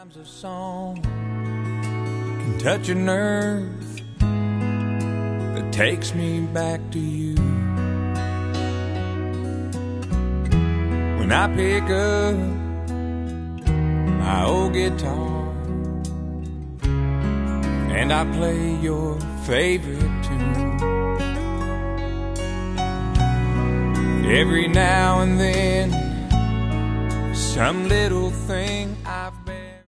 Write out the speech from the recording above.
Sometimes a song can touch a nerve that takes me back to you. When I pick up my old guitar and I play your favorite tune, every now and then some little thing